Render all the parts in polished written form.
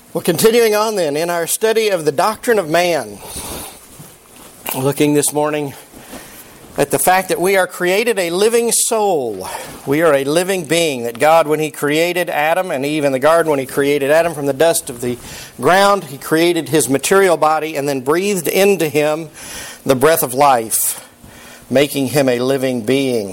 Well, continuing on then in our study of the doctrine of man, looking this morning at the fact that we are created a living soul. We are a living being, that God, when He created Adam and Eve in the garden, when He created Adam from the dust of the ground, He created his material body and then breathed into him the breath of life, making him a living being.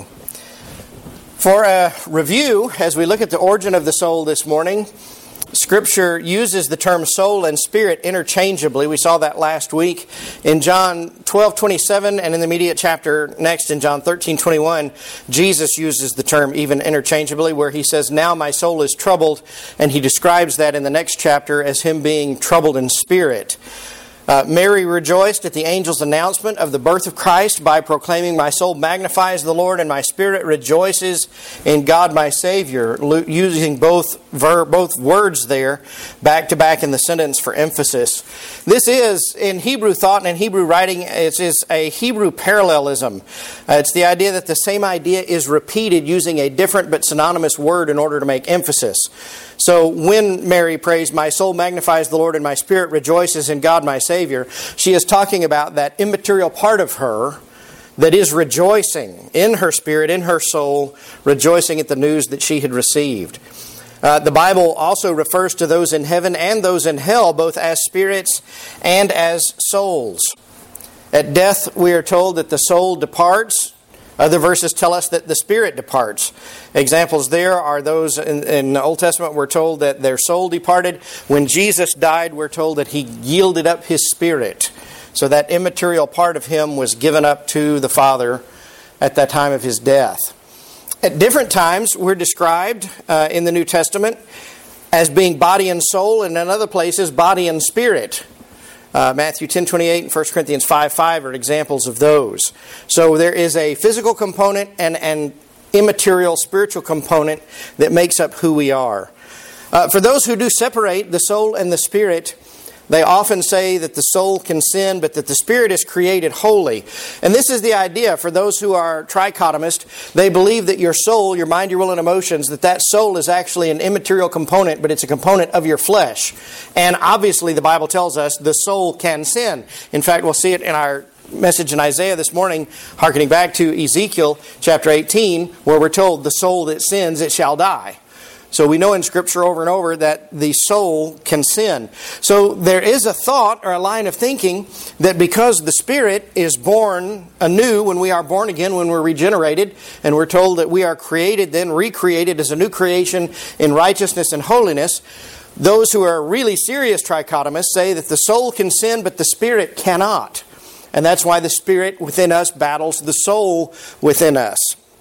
For a review, as we look at the origin of the soul this morning, Scripture uses the term soul and spirit interchangeably. We saw that last week in John 12:27, and in the immediate chapter next in John 13:21, Jesus uses the term even interchangeably, where He says, "Now my soul is troubled," and He describes that in the next chapter as Him being troubled in spirit. Mary rejoiced at the angel's announcement of the birth of Christ by proclaiming, "My soul magnifies the Lord, and my spirit rejoices in God my Savior," using both words there back to back in the sentence for emphasis. This is, in Hebrew thought and in Hebrew writing, it is a Hebrew parallelism. It's the idea that the same idea is repeated using a different but synonymous word in order to make emphasis. So when Mary prays, "My soul magnifies the Lord and my spirit rejoices in God my Savior," she is talking about that immaterial part of her that is rejoicing in her spirit, in her soul, rejoicing at the news that she had received. The Bible also refers to those in heaven and those in hell, both as spirits and as souls. At death, we are told that the soul departs. Other verses tell us that the spirit departs. Examples there are those in the Old Testament. We're told that their soul departed. When Jesus died, we're told that He yielded up His spirit. So that immaterial part of Him was given up to the Father at that time of His death. At different times, we're described in the New Testament as being body and soul, and in other places, body and spirit. Matthew 10:28 and 1 Corinthians 5:5 are examples of those. So there is a physical component and an immaterial spiritual component that makes up who we are. For those who do separate the soul and the spirit, they often say that the soul can sin, but that the spirit is created holy. And this is the idea for those who are trichotomist. They believe that your soul, your mind, your will, and emotions, that soul is actually an immaterial component, but it's a component of your flesh. And obviously the Bible tells us the soul can sin. In fact, we'll see it in our message in Isaiah this morning, hearkening back to Ezekiel chapter 18, where we're told the soul that sins, it shall die. So we know in Scripture over and over that the soul can sin. So there is a thought or a line of thinking that because the Spirit is born anew when we are born again, when we're regenerated, and we're told that we are created, then recreated as a new creation in righteousness and holiness, those who are really serious trichotomists say that the soul can sin, but the Spirit cannot. And that's why the Spirit within us battles the soul within us.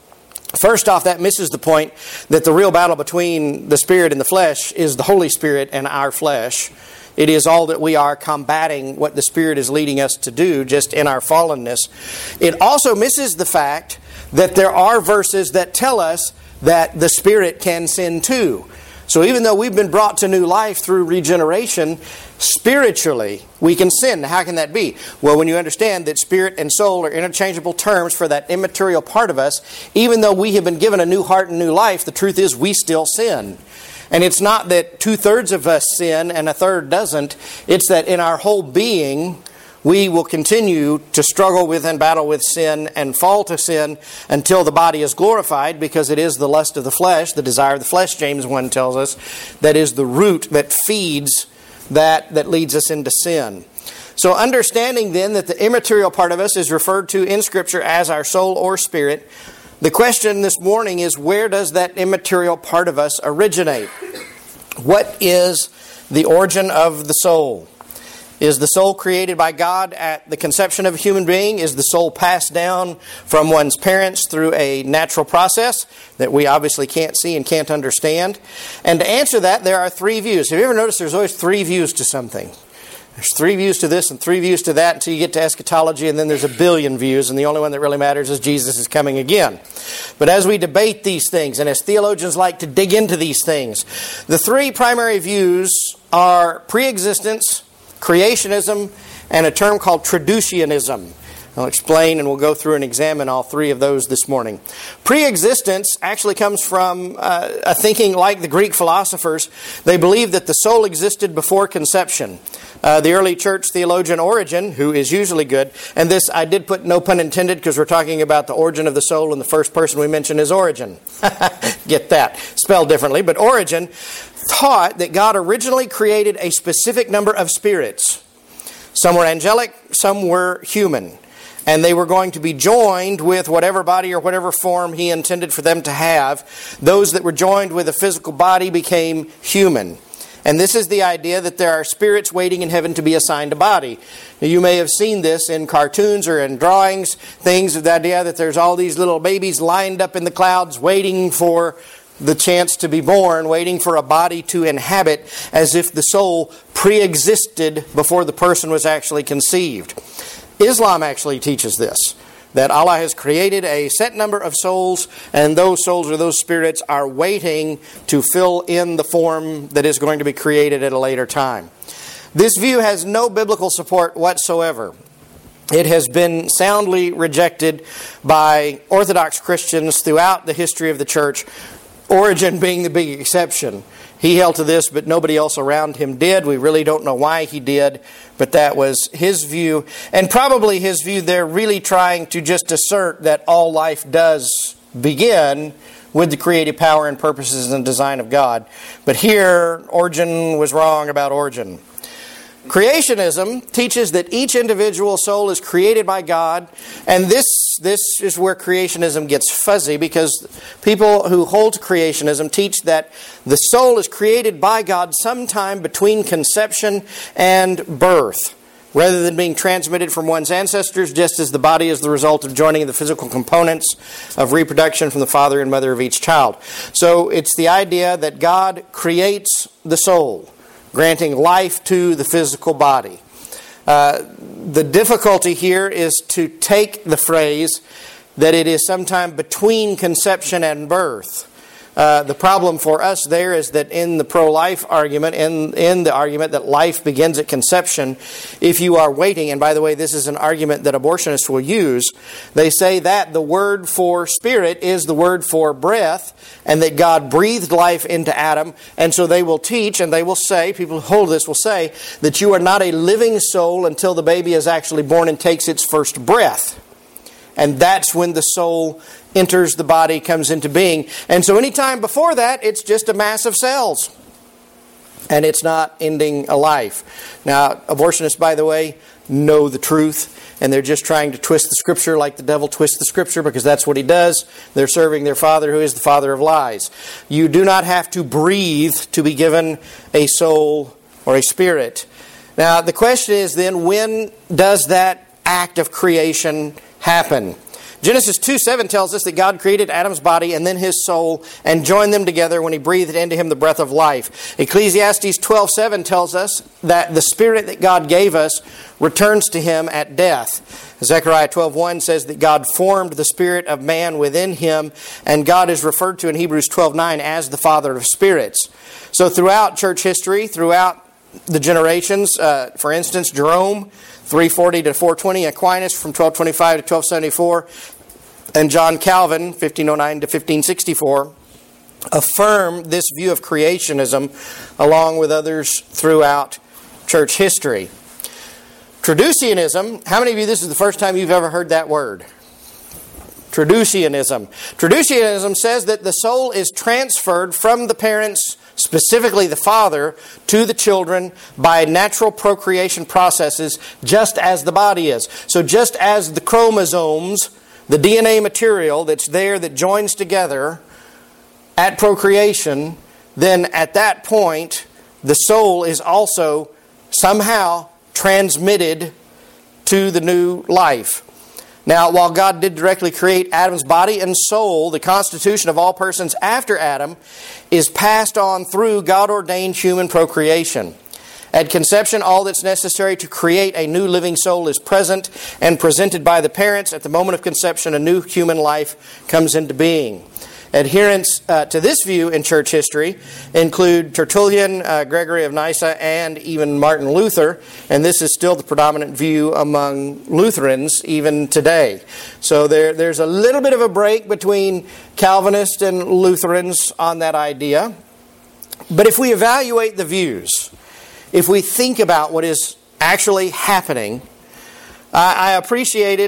First off, that misses the point that the real battle between the Spirit and the flesh is the Holy Spirit and our flesh. It is all that we are combating what the Spirit is leading us to do just in our fallenness. It also misses the fact that there are verses that tell us that the Spirit can sin too. So even though we've been brought to new life through regeneration, spiritually we can sin. Now, how can that be? Well, when you understand that spirit and soul are interchangeable terms for that immaterial part of us, even though we have been given a new heart and new life, the truth is we still sin. And it's not that 2/3 of us sin and 1/3 doesn't. It's that in our whole being, we will continue to struggle with and battle with sin and fall to sin until the body is glorified, because it is the lust of the flesh, the desire of the flesh, James 1 tells us, that is the root that feeds that leads us into sin. So understanding then that the immaterial part of us is referred to in Scripture as our soul or spirit, the question this morning is, where does that immaterial part of us originate? What is the origin of the soul? Is the soul created by God at the conception of a human being? Is the soul passed down from one's parents through a natural process that we obviously can't see and can't understand? And to answer that, there are three views. Have you ever noticed there's always three views to something? There's three views to this and three views to that until you get to eschatology, and then there's a billion views, and the only one that really matters is Jesus is coming again. But as we debate these things, and as theologians like to dig into these things, the three primary views are pre-existence, creationism, and a term called traducianism. I'll explain, and we'll go through and examine all three of those this morning. Pre-existence actually comes from a thinking like the Greek philosophers. They believed that the soul existed before conception. The early church theologian Origen, who is usually good, and this I did put no pun intended because we're talking about the origin of the soul, and the first person we mention is Origen. Get that. Spelled differently. But Origen taught that God originally created a specific number of spirits. Some were angelic, some were human. And they were going to be joined with whatever body or whatever form He intended for them to have. Those that were joined with a physical body became human. And this is the idea that there are spirits waiting in heaven to be assigned a body. You may have seen this in cartoons or in drawings, things of the idea that there's all these little babies lined up in the clouds waiting for the chance to be born, waiting for a body to inhabit, as if the soul pre-existed before the person was actually conceived. Islam actually teaches this, that Allah has created a set number of souls, and those souls or those spirits are waiting to fill in the form that is going to be created at a later time. This view has no biblical support whatsoever. It has been soundly rejected by Orthodox Christians throughout the history of the church, Origen being the big exception. He held to this, but nobody else around him did. We really don't know why he did, but that was his view. And probably his view there really trying to just assert that all life does begin with the creative power and purposes and design of God. But here, Origen was wrong about Origen. Creationism teaches that each individual soul is created by God, and this is where creationism gets fuzzy, because people who hold to creationism teach that the soul is created by God sometime between conception and birth, rather than being transmitted from one's ancestors, just as the body is the result of joining the physical components of reproduction from the father and mother of each child. So it's the idea that God creates the soul, granting life to the physical body. The difficulty here is to take the phrase that it is sometime between conception and birth. The problem for us there is that in the pro-life argument, in the argument that life begins at conception, if you are waiting, and by the way, this is an argument that abortionists will use, they say that the word for spirit is the word for breath, and that God breathed life into Adam, and so they will teach, and they will say, people who hold this will say, that you are not a living soul until the baby is actually born and takes its first breath. And that's when the soul enters the body, comes into being. And so any time before that, it's just a mass of cells. And it's not ending a life. Now, abortionists, by the way, know the truth. And they're just trying to twist the Scripture like the devil twists the Scripture, because that's what he does. They're serving their father, who is the father of lies. You do not have to breathe to be given a soul or a spirit. Now, the question is then, when does that act of creation happen? Genesis 2:7 tells us that God created Adam's body and then his soul and joined them together when he breathed into him the breath of life. Ecclesiastes 12:7 tells us that the spirit that God gave us returns to him at death. Zechariah 12:1 says that God formed the spirit of man within him, and God is referred to in Hebrews 12:9 as the Father of spirits. So throughout church history, throughout the generations, for instance, Jerome 340 to 420, Aquinas from 1225 to 1274, and John Calvin 1509 to 1564 affirm this view of creationism, along with others throughout church history. Traducianism, how many of you, this is the first time you've ever heard that word? Traducianism. Traducianism says that the soul is transferred from the parents, specifically the father, to the children by natural procreation processes, just as the body is. So just as the chromosomes, the DNA material that's there that joins together at procreation, then at that point, the soul is also somehow transmitted to the new life. Now, while God did directly create Adam's body and soul, the constitution of all persons after Adam is passed on through God-ordained human procreation. At conception, all that's necessary to create a new living soul is present and presented by the parents. At the moment of conception, a new human life comes into being. Adherents to this view in church history include Tertullian, Gregory of Nyssa, and even Martin Luther, and this is still the predominant view among Lutherans even today. So there's a little bit of a break between Calvinists and Lutherans on that idea. But if we evaluate the views, if we think about what is actually happening, I appreciated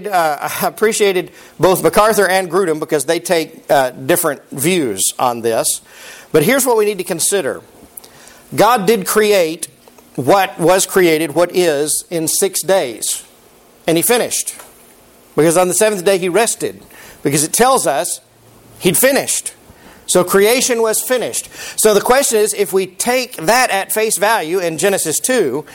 both MacArthur and Grudem because they take different views on this. But here's what we need to consider. God did create what was created, what is, in 6 days. And He finished. Because on the seventh day He rested. Because it tells us He'd finished. So creation was finished. So the question is, if we take that at face value in Genesis 2,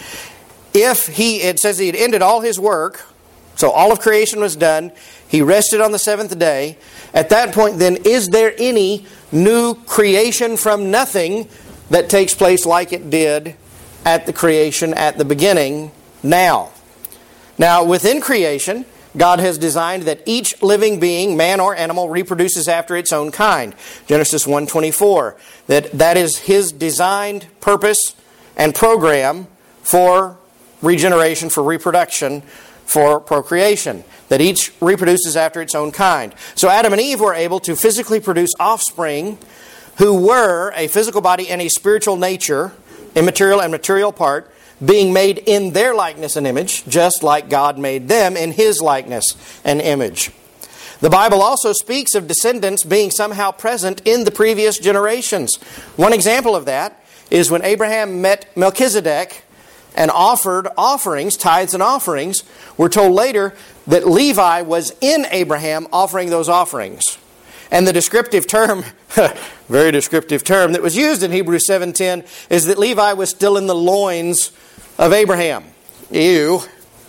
it says He had ended all His work, so all of creation was done, He rested on the seventh day. At that point then, is there any new creation from nothing that takes place like it did at the creation at the beginning now? Now, within creation, God has designed that each living being, man or animal, reproduces after its own kind. Genesis 1:24. That is His designed purpose and program for regeneration, for reproduction, for procreation. That each reproduces after its own kind. So Adam and Eve were able to physically produce offspring who were a physical body and a spiritual nature, immaterial and material part, being made in their likeness and image, just like God made them in His likeness and image. The Bible also speaks of descendants being somehow present in the previous generations. One example of that is when Abraham met Melchizedek and offered offerings, tithes and offerings. We're told later that Levi was in Abraham offering those offerings. And the descriptive term, very descriptive term, that was used in Hebrews 7:10 is that Levi was still in the loins of Abraham. Ew.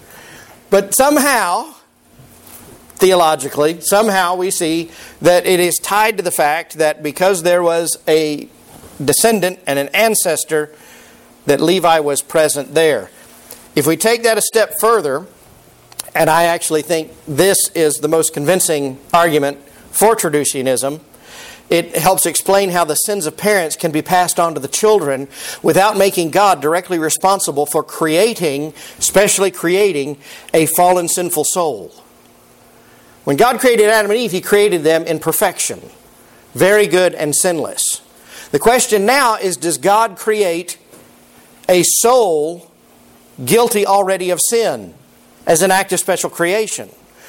But somehow, theologically, we see that it is tied to the fact that because there was a descendant and an ancestor, that Levi was present there. If we take that a step further, and I actually think this is the most convincing argument for traducianism, it helps explain how the sins of parents can be passed on to the children without making God directly responsible for especially creating a fallen sinful soul. When God created Adam and Eve, He created them in perfection, very good and sinless. The question now is, does God create a soul guilty already of sin as an act of special creation?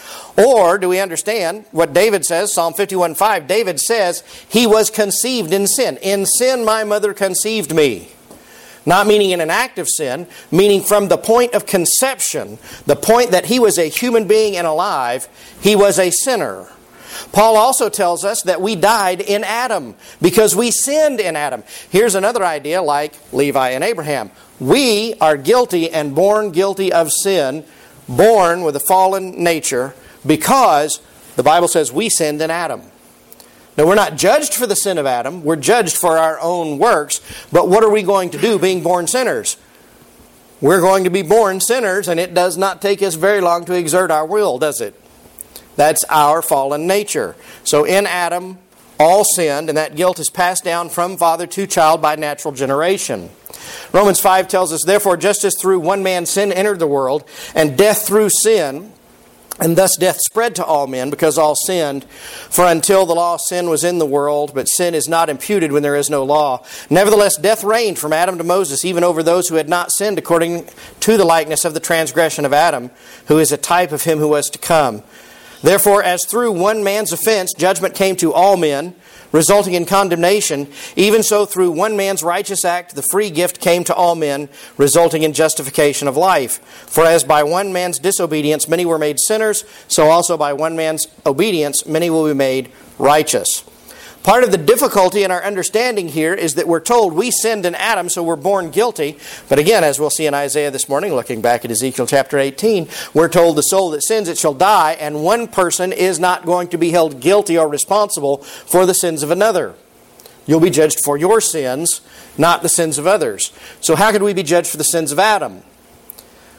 Or do we understand what David says, Psalm 51:5, David says, He was conceived in sin. In sin my mother conceived me. Not meaning in an act of sin, meaning from the point of conception, the point that he was a human being and alive, he was a sinner. Paul also tells us that we died in Adam because we sinned in Adam. Here's another idea like Levi and Abraham. We are guilty and born guilty of sin, born with a fallen nature, because the Bible says we sinned in Adam. Now, we're not judged for the sin of Adam. We're judged for our own works. But what are we going to do being born sinners? We're going to be born sinners, and it does not take us very long to exert our will, does it? That's our fallen nature. So in Adam, all sinned, and that guilt is passed down from father to child by natural generation. Romans 5 tells us, therefore, just as through one man sin entered the world, and death through sin, and thus death spread to all men because all sinned. For until the law, sin was in the world, but sin is not imputed when there is no law. Nevertheless, death reigned from Adam to Moses, even over those who had not sinned according to the likeness of the transgression of Adam, who is a type of him who was to come. Therefore, as through one man's offense judgment came to all men, resulting in condemnation, even so through one man's righteous act the free gift came to all men, resulting in justification of life. For as by one man's disobedience many were made sinners, so also by one man's obedience many will be made righteous. Part of the difficulty in our understanding here is that we're told we sinned in Adam, so we're born guilty. But again, as we'll see in Isaiah this morning, looking back at Ezekiel chapter 18, we're told the soul that sins, it shall die, and one person is not going to be held guilty or responsible for the sins of another. You'll be judged for your sins, not the sins of others. So how could we be judged for the sins of Adam?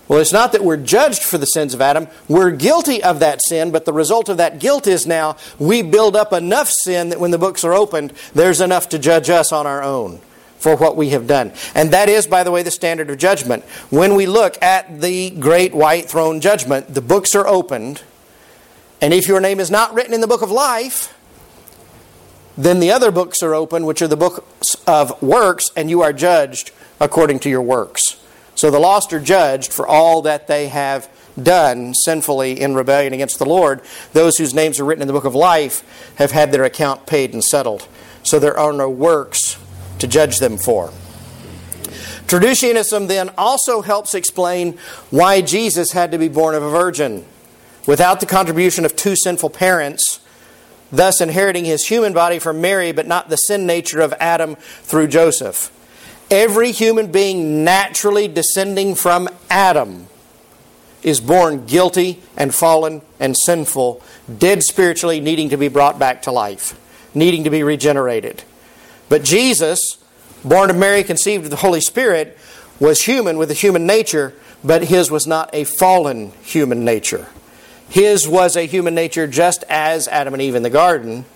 Well, it's not that we're judged for the sins of Adam. We're guilty of that sin, but the result of that guilt is now we build up enough sin that when the books are opened, there's enough to judge us on our own for what we have done. And that is, by the way, the standard of judgment. When we look at the great white throne judgment, the books are opened, and if your name is not written in the book of life, then the other books are open, which are the books of works, and you are judged according to your works. So the lost are judged for all that they have done sinfully in rebellion against the Lord. Those whose names are written in the book of life have had their account paid and settled. So there are no works to judge them for. Traducianism then also helps explain why Jesus had to be born of a virgin. Without the contribution of two sinful parents, thus inheriting his human body from Mary, but not the sin nature of Adam through Joseph. Every human being naturally descending from Adam is born guilty and fallen and sinful, dead spiritually, needing to be brought back to life, needing to be regenerated. But Jesus, born of Mary, conceived of the Holy Spirit, was human with a human nature, but his was not a fallen human nature. His was a human nature just as Adam and Eve in the garden,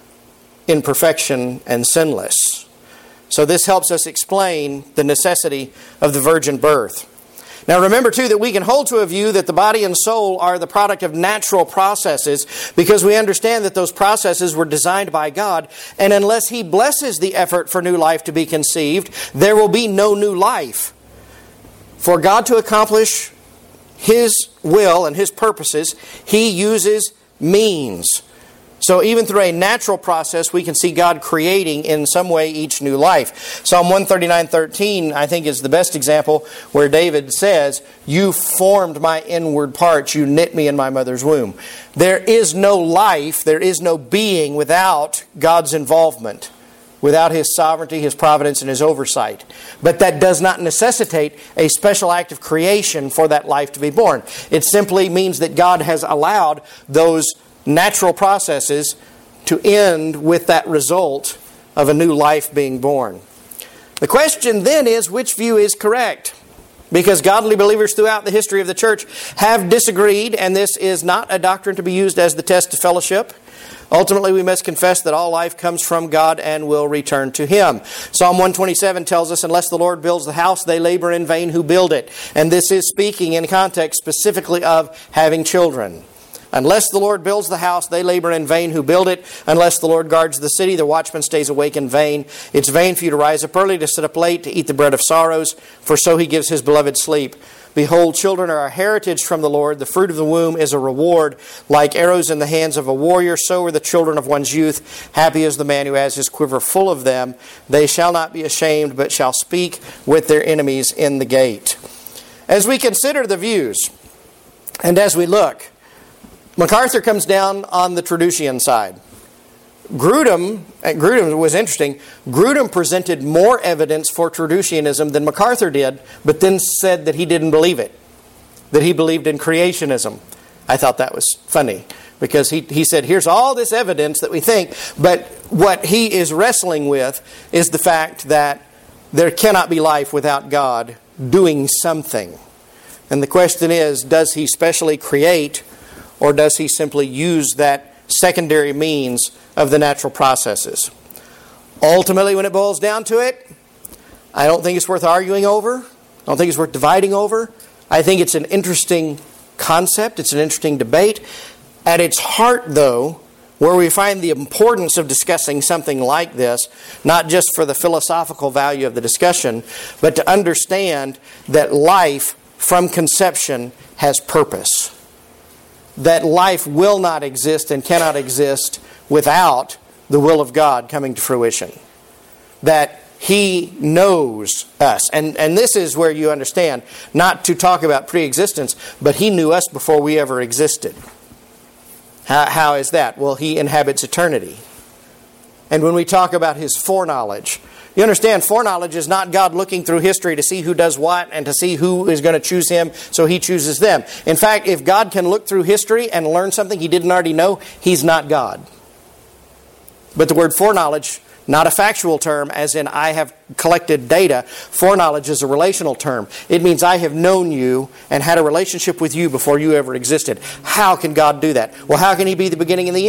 in perfection and sinless. So this helps us explain the necessity of the virgin birth. Now remember too that we can hold to a view that the body and soul are the product of natural processes because we understand that those processes were designed by God, and unless He blesses the effort for new life to be conceived, there will be no new life. For God to accomplish His will and His purposes, He uses means. So even through a natural process, we can see God creating in some way each new life. Psalm 139:13, I think, is the best example where David says, "You formed my inward parts, you knit me in my mother's womb." There is no life, there is no being without God's involvement, without His sovereignty, His providence, and His oversight. But that does not necessitate a special act of creation for that life to be born. It simply means that God has allowed those natural processes to end with that result of a new life being born. The question then is, which view is correct? Because godly believers throughout the history of the church have disagreed, and this is not a doctrine to be used as the test of fellowship. Ultimately, we must confess that all life comes from God and will return to Him. Psalm 127 tells us, "Unless the Lord builds the house, they labor in vain who build it." And this is speaking in context specifically of having children. Unless the Lord builds the house, they labor in vain who build it. Unless the Lord guards the city, the watchman stays awake in vain. It's vain for you to rise up early, to sit up late, to eat the bread of sorrows, for so He gives His beloved sleep. Behold, children are a heritage from the Lord. The fruit of the womb is a reward. Like arrows in the hands of a warrior, so are the children of one's youth. Happy is the man who has his quiver full of them. They shall not be ashamed, but shall speak with their enemies in the gate. As we consider the views, and as we look, MacArthur comes down on the Traducian side. Grudem was interesting. Grudem presented more evidence for Traducianism than MacArthur did, but then said that he didn't believe it, that he believed in creationism. I thought that was funny, because he said, here's all this evidence that we think, but what he is wrestling with is the fact that there cannot be life without God doing something. And the question is, does He specially create, or does He simply use that secondary means of the natural processes? Ultimately, when it boils down to it, I don't think it's worth arguing over. I don't think it's worth dividing over. I think it's an interesting concept. It's an interesting debate. At its heart, though, where we find the importance of discussing something like this, not just for the philosophical value of the discussion, but to understand that life from conception has purpose. That life will not exist and cannot exist without the will of God coming to fruition. That He knows us. And this is where you understand, not to talk about pre-existence, but He knew us before we ever existed. How is that? Well, He inhabits eternity. And when we talk about His foreknowledge, you understand, foreknowledge is not God looking through history to see who does what and to see who is going to choose Him, so He chooses them. In fact, if God can look through history and learn something He didn't already know, He's not God. But the word foreknowledge Not a factual term, as in I have collected data. Foreknowledge is a relational term. It means I have known you and had a relationship with you before you ever existed. How can God do that? Well, how can He be the beginning and the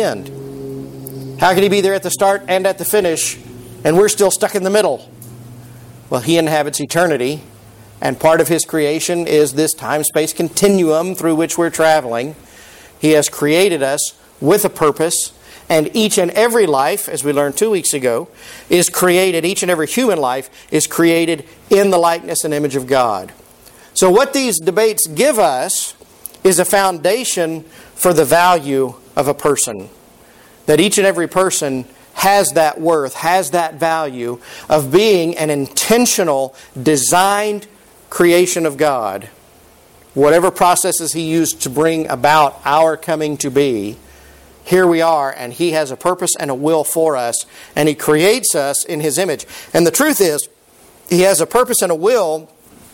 end? How can He be there at the start and at the finish, and we're still stuck in the middle? Well, He inhabits eternity, and part of His creation is this time-space continuum through which we're traveling. He has created us with a purpose. And each and every life, as we learned 2 weeks ago, is created, each and every human life is created in the likeness and image of God. So what these debates give us is a foundation for the value of a person. That each and every person has that worth, has that value of being an intentional, designed creation of God. Whatever processes He used to bring about our coming to be, here we are, and He has a purpose and a will for us, and He creates us in His image. And the truth is, He has a purpose and a will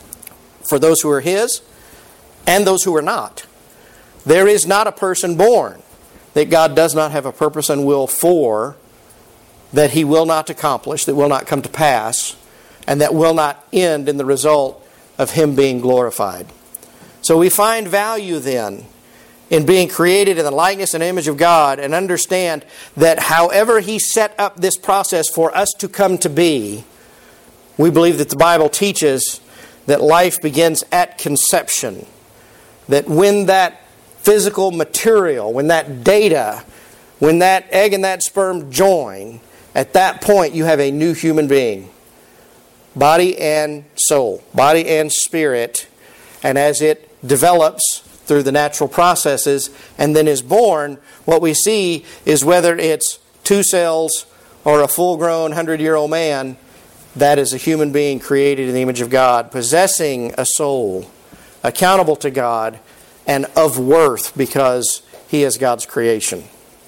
for those who are His and those who are not. There is not a person born that God does not have a purpose and will for, that He will not accomplish, that will not come to pass, and that will not end in the result of Him being glorified. So we find value then in being created in the likeness and image of God, and understand that however He set up this process for us to come to be, we believe that the Bible teaches that life begins at conception. That when that physical material, when that data, when that egg and that sperm join, at that point you have a new human being. Body and soul, body and spirit, and as it develops through the natural processes and then is born, what we see is whether it's 2 cells or a full-grown 100-year-old man, that is a human being created in the image of God, possessing a soul, accountable to God, and of worth because he is God's creation.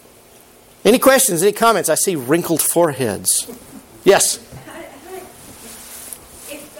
Any questions, any comments? I see wrinkled foreheads. Yes? If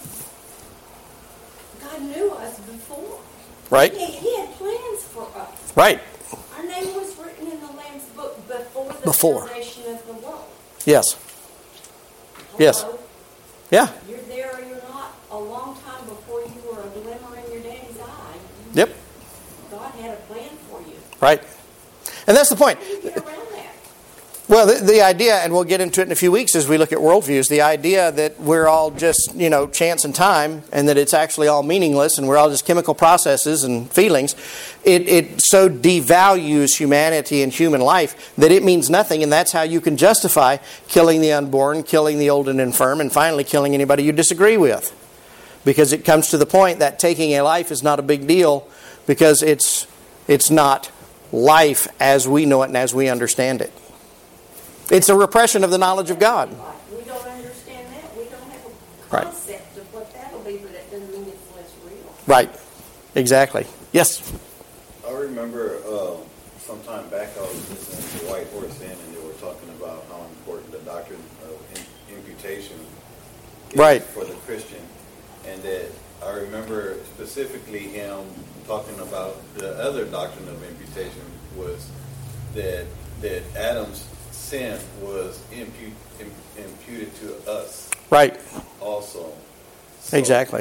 God knew us before. Right? He had plans for us. Right. Our name was written in the Lamb's book before the foundation of the world. Yes. Hello? Yes. Yeah. You're there or you're not a long time before you were a glimmer in your daddy's eye. Yep. God had a plan for you. Right. And that's the point. How do you get around that? Well, the idea, and we'll get into it in a few weeks as we look at worldviews, the idea that we're all just, chance and time, and that it's actually all meaningless, and we're all just chemical processes and feelings, it so devalues humanity and human life that it means nothing, and that's how you can justify killing the unborn, killing the old and infirm, and finally killing anybody you disagree with. Because it comes to the point that taking a life is not a big deal, because it's not life as we know it and as we understand it. It's a repression of the knowledge of God. We don't understand that. We don't have a concept of what that'll be, but it doesn't mean it's less real. Right. Exactly. Yes? I remember sometime back I was listening to White Horse Inn, and they were talking about how important the doctrine of imputation is for the Christian. And that I remember specifically him talking about the other doctrine of imputation was that Adam's sin was imputed to us. Right. Also. So, exactly.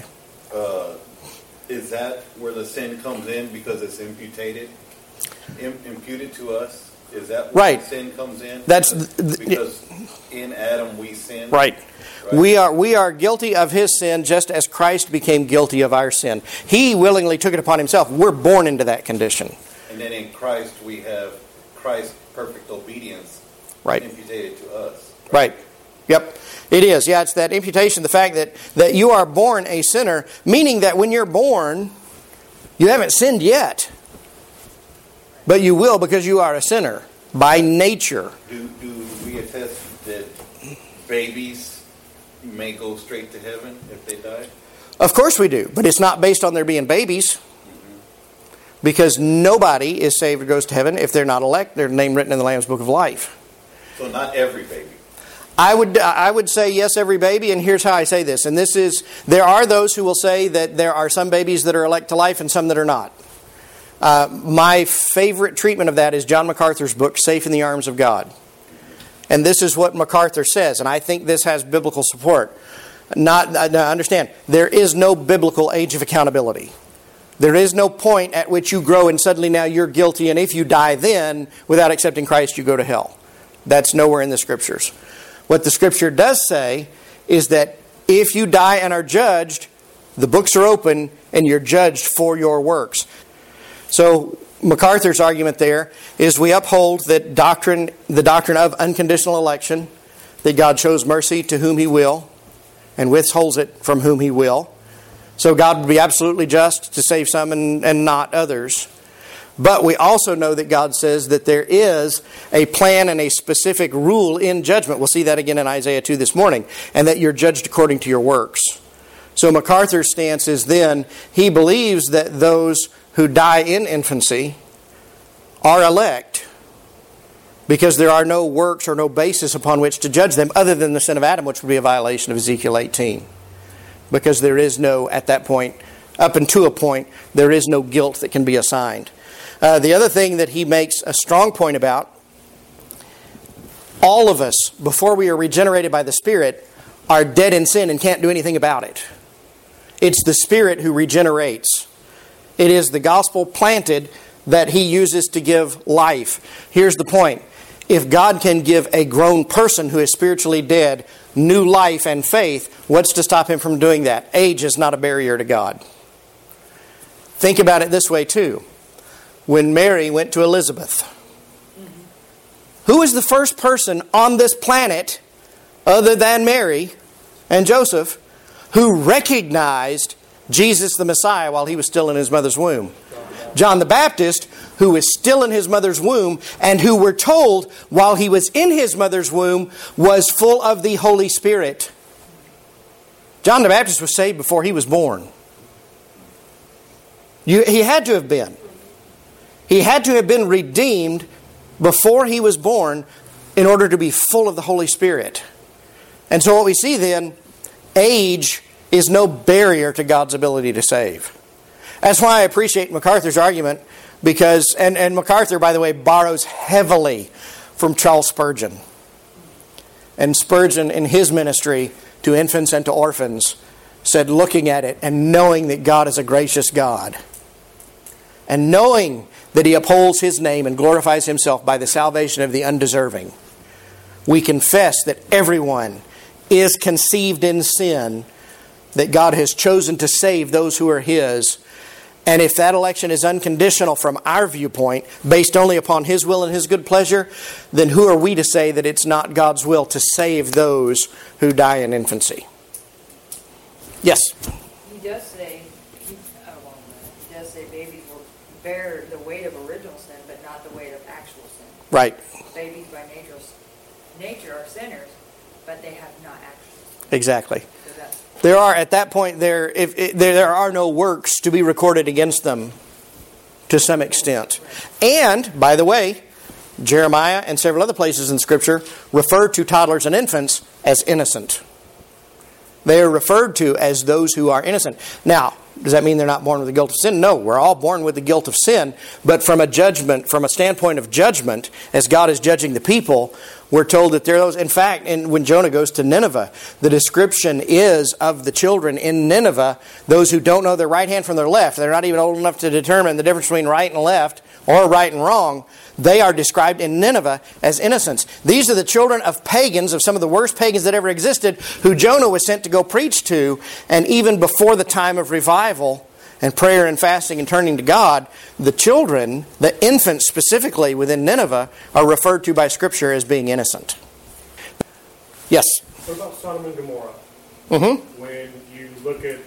Is that where the sin comes in because it's imputed to us? Is that where the sin comes in? That's because in Adam we sin. Right. We are guilty of his sin just as Christ became guilty of our sin. He willingly took it upon himself. We're born into that condition. And then in Christ we have Christ's perfect obedience imputed to us. Right. Yep. It is. Yeah, it's that imputation, the fact that you are born a sinner, meaning that when you're born, you haven't sinned yet. But you will because you are a sinner by nature. Do we attest that babies may go straight to heaven if they die? Of course we do, but it's not based on there being babies. Because nobody is saved or goes to heaven if they're not elect. Their name written in the Lamb's Book of Life. So not every baby. I would say yes, every baby, and here's how I say this. And this is, there are those who will say that there are some babies that are elect to life and some that are not. My favorite treatment of that is John MacArthur's book, Safe in the Arms of God. And this is what MacArthur says, and I think this has biblical support. Understand, there is no biblical age of accountability. There is no point at which you grow and suddenly now you're guilty, and if you die then, without accepting Christ, you go to hell. That's nowhere in the Scriptures. What the Scripture does say is that if you die and are judged, the books are open and you're judged for your works. So MacArthur's argument there is we uphold that the doctrine of unconditional election, that God shows mercy to whom He will and withholds it from whom He will. So God would be absolutely just to save some and not others. But we also know that God says that there is a plan and a specific rule in judgment. We'll see that again in Isaiah 2 this morning. And that you're judged according to your works. So MacArthur's stance is then, he believes that those who die in infancy are elect because there are no works or no basis upon which to judge them other than the sin of Adam, which would be a violation of Ezekiel 18. Because there is no, at that point, up until a point, there is no guilt that can be assigned. The other thing that he makes a strong point about, all of us, before we are regenerated by the Spirit, are dead in sin and can't do anything about it. It's the Spirit who regenerates. It is the gospel planted that He uses to give life. Here's the point. If God can give a grown person who is spiritually dead new life and faith, what's to stop Him from doing that? Age is not a barrier to God. Think about it this way too. When Mary went to Elizabeth, who was the first person on this planet other than Mary and Joseph who recognized Jesus the Messiah while He was still in His mother's womb? John the Baptist, who was still in his mother's womb and who we're told while he was in his mother's womb was full of the Holy Spirit. John the Baptist was saved before he was born. He had to have been. He had to have been redeemed before he was born in order to be full of the Holy Spirit. And so what we see then, age is no barrier to God's ability to save. That's why I appreciate MacArthur's argument, because, and MacArthur, by the way, borrows heavily from Charles Spurgeon. And Spurgeon, in his ministry to infants and to orphans, said, looking at it and knowing that God is a gracious God, and knowing that He upholds His name and glorifies Himself by the salvation of the undeserving, we confess that everyone is conceived in sin, that God has chosen to save those who are His. And if that election is unconditional from our viewpoint, based only upon His will and His good pleasure, then who are we to say that it's not God's will to save those who die in infancy? Yes? He does say babies will bear the weight of original sin, but not the weight of actual sin. Right. Babies by nature are sinners, but they have not actual sin. Exactly. There are, at that point, there are no works to be recorded against them to some extent. And, by the way, Jeremiah and several other places in Scripture refer to toddlers and infants as innocent. They are referred to as those who are innocent. Now, does that mean they're not born with the guilt of sin? No, we're all born with the guilt of sin. But from a standpoint of judgment, as God is judging the people, we're told that there are those. In fact, when Jonah goes to Nineveh, the description is of the children in Nineveh, those who don't know their right hand from their left. They're not even old enough to determine the difference between right and left or right and wrong. They are described in Nineveh as innocents. These are the children of pagans, of some of the worst pagans that ever existed, who Jonah was sent to go preach to. And even before the time of revival and prayer and fasting and turning to God, the children, the infants specifically within Nineveh, are referred to by Scripture as being innocent. Yes? What about Sodom and Gomorrah? Mm-hmm. When you look at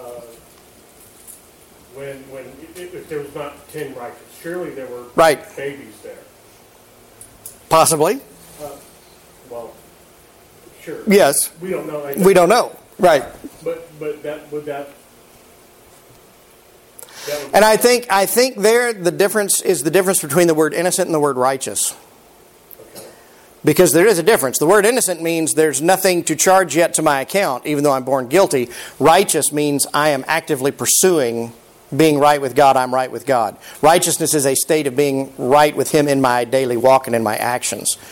if there was not 10 righteous, surely there were babies there. Possibly. Well, sure. Yes. We don't know. We don't know. Right. But that would. And I think there the difference is the difference between the word innocent and the word righteous. Okay. Because there is a difference. The word innocent means there's nothing to charge yet to my account, even though I'm born guilty. Righteous means I am actively pursuing being right with God. I'm right with God. Righteousness is a state of being right with Him in my daily walk and in my actions.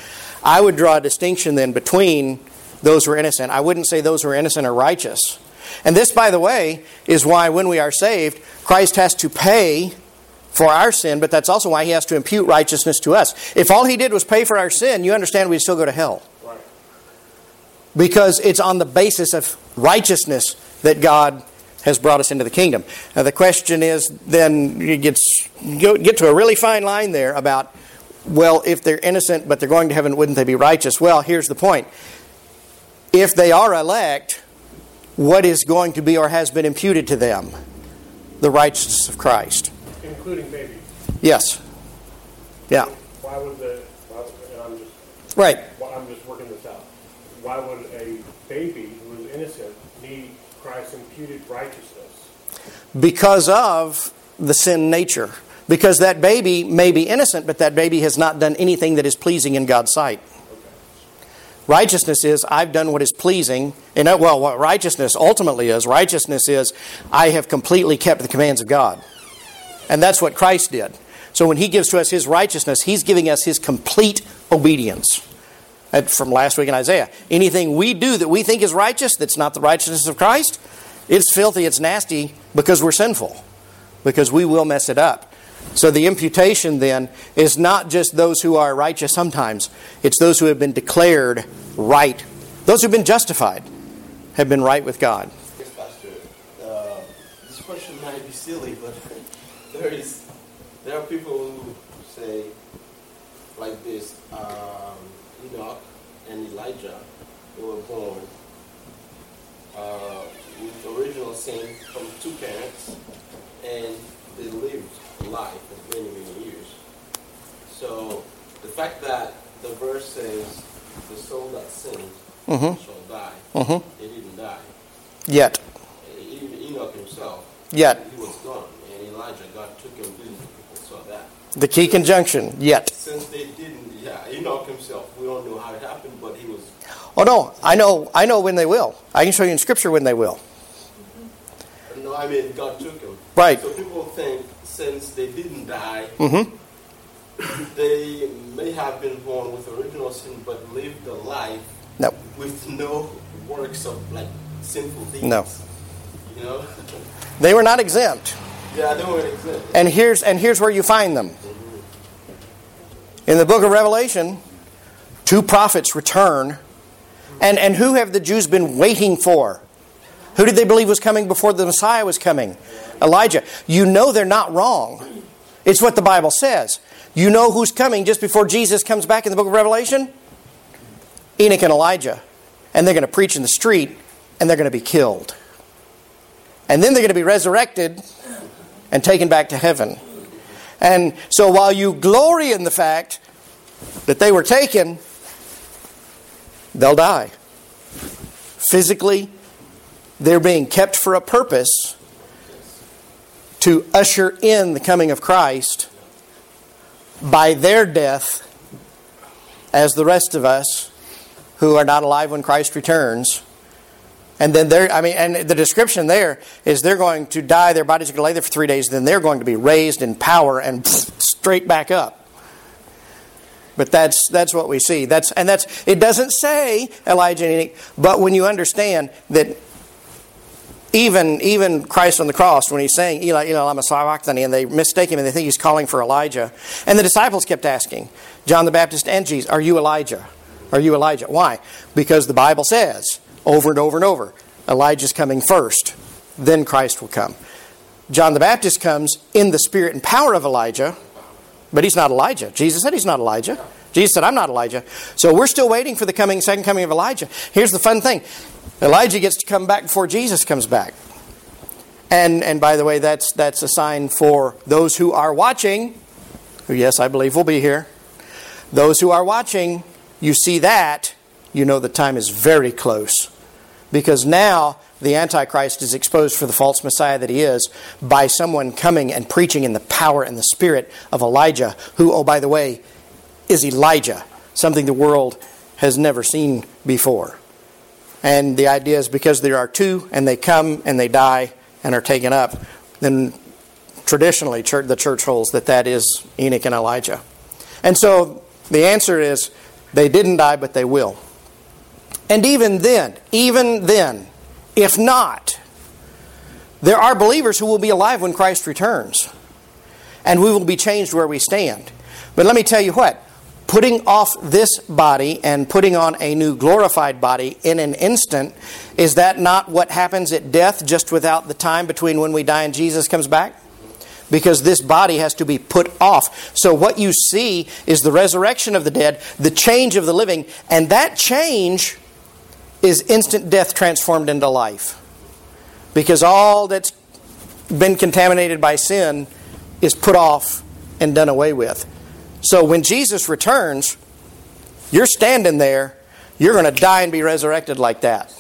I would draw a distinction then between those who are innocent. I wouldn't say those who are innocent are righteous. And this, by the way, is why when we are saved, Christ has to pay for our sin, but that's also why He has to impute righteousness to us. If all He did was pay for our sin, you understand we'd still go to hell. Right. Because it's on the basis of righteousness that God has brought us into the kingdom. Now the question is, then you get to a really fine line there about, well, if they're innocent but they're going to heaven, wouldn't they be righteous? Well, here's the point. If they are elect, what is going to be or has been imputed to them? The righteousness of Christ. Including babies. Yes. Yeah. Why would Right. I'm just working this out. Why would a baby who is innocent need Christ's imputed righteousness? Because of the sin nature. Because that baby may be innocent, but that baby has not done anything that is pleasing in God's sight. Righteousness is, I've done what is pleasing. And what righteousness ultimately is, I have completely kept the commands of God. And that's what Christ did. So when He gives to us His righteousness, He's giving us His complete obedience. From last week in Isaiah. Anything we do that we think is righteous, that's not the righteousness of Christ, it's filthy, it's nasty, because we're sinful. Because we will mess it up. So the imputation then is not just those who are righteous sometimes. It's those who have been declared right. Those who have been justified have been right with God. Yes, Pastor. This question might be silly, but there are people who say like this, Enoch and Elijah were born with original sin from two parents, and they lived a life of many, many years. So the fact that the verse says, the soul that sins shall die, they didn't die. Yet. Even Enoch himself, Yet. he was gone, and Elijah, God took him, people saw that. The key conjunction, yet. Since they didn't, Enoch himself, we don't know how it happened, but he was... Oh no, I know when they will. I can show you in Scripture when they will. No, I mean, God took him. Right. So people think since they didn't die, they may have been born with original sin, but lived a life with no works of sinful things. No. You know? They were not exempt. Yeah, they weren't exempt. And here's where you find them. In the book of Revelation, two prophets return. And who have the Jews been waiting for? Who did they believe was coming before the Messiah was coming? Elijah. You know they're not wrong. It's what the Bible says. You know who's coming just before Jesus comes back in the book of Revelation? Enoch and Elijah. And they're going to preach in the street, and they're going to be killed. And then they're going to be resurrected and taken back to heaven. And so while you glory in the fact that they were taken, they'll die. Physically, they're being kept for a purpose to usher in the coming of Christ by their death, as the rest of us who are not alive when Christ returns. And then and the description there is they're going to die, their bodies are going to lay there for 3 days, then they're going to be raised in power and straight back up. But that's what we see. It doesn't say Elijah and Enoch, but when you understand that even Christ on the cross, when he's saying, Eli, Eli, lama sabachthani, and they mistake him and they think he's calling for Elijah. And the disciples kept asking, John the Baptist and Jesus, are you Elijah? Are you Elijah? Why? Because the Bible says, over and over and over, Elijah's coming first, then Christ will come. John the Baptist comes in the spirit and power of Elijah, but he's not Elijah. Jesus said he's not Elijah. Jesus said, I'm not Elijah. So we're still waiting for the second coming of Elijah. Here's the fun thing. Elijah gets to come back before Jesus comes back. And by the way, that's a sign for those who are watching, who yes, I believe will be here. Those who are watching, you see that, you know the time is very close. Because now the Antichrist is exposed for the false Messiah that he is by someone coming and preaching in the power and the spirit of Elijah, who, oh, by the way, is Elijah, something the world has never seen before. And the idea is because there are two and they come and they die and are taken up, then traditionally the church holds that is Enoch and Elijah. And so the answer is They didn't die, but they will. And even then, if not, there are believers who will be alive when Christ returns. And we will be changed where we stand. But let me tell you what. Putting off this body and putting on a new glorified body in an instant, is that not what happens at death just without the time between when we die and Jesus comes back? Because this body has to be put off. So what you see is the resurrection of the dead, the change of the living, and that change is instant death transformed into life. Because all that's been contaminated by sin is put off and done away with. So when Jesus returns, you're standing there, you're going to die and be resurrected like that.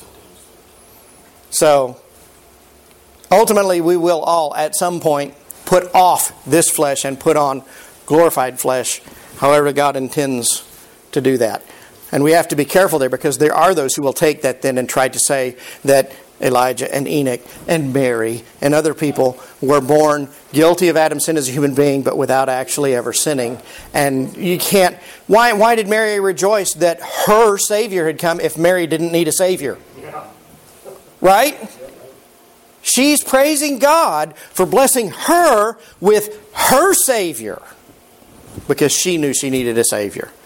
So ultimately we will all at some point put off this flesh and put on glorified flesh, however God intends to do that. And we have to be careful there, because there are those who will take that then and try to say that Elijah and Enoch and Mary and other people were born guilty of Adam's sin as a human being, but without actually ever sinning. And you can't... Why did Mary rejoice that her Savior had come if Mary didn't need a Savior? Yeah. Right? She's praising God for blessing her with her Savior, because she knew she needed a Savior.